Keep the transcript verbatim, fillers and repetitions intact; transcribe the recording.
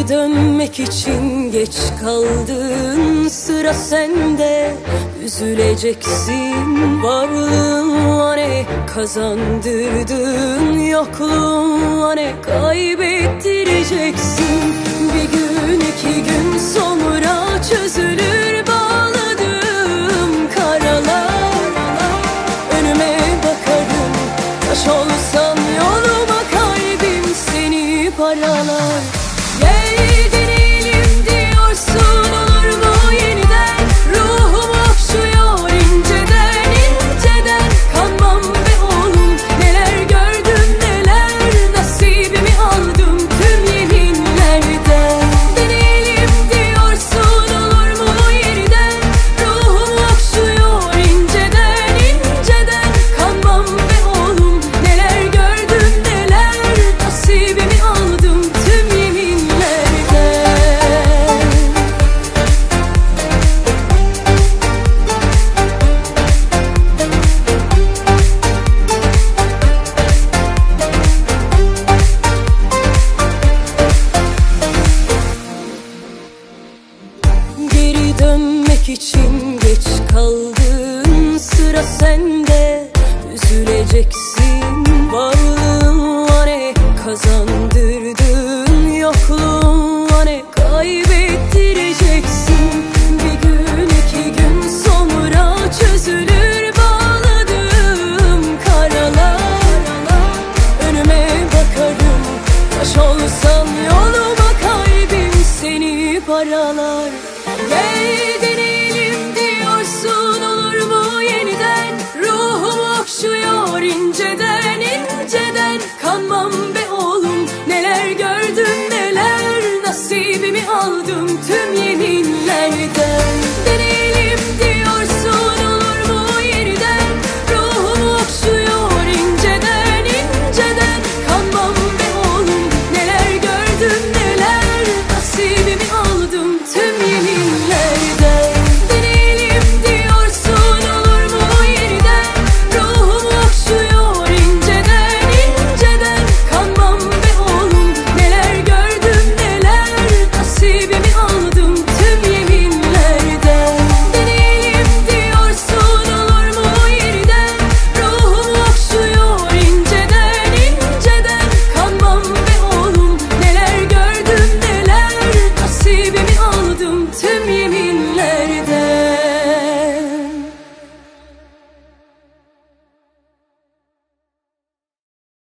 Geri dönmek için geç kaldın, sıra sende. Üzüleceksin, varlığınla ne kazandırdın, yokluğunla ne kaybettireceksin. Bir gün iki gün sonra çözülür bağladığım karalar. Önüme bakarım, taş olsam yoluma kalbim seni paralar. Gel deneyelim diyorsun, olur mu yeniden? Ruhum okşuyor inceden inceden. Kanmam be oğlum, neler gördüm neler, nasibimi aldım tüm yeminlerden. Deneyelim diyorsun, olur mu yeniden? Ruhum okşuyor inceden inceden. Kanmam be oğlum, neler gördüm neler, nasibimi aldım tüm Geri dönmek için geç kaldın, sıra sende. Üzüleceksin,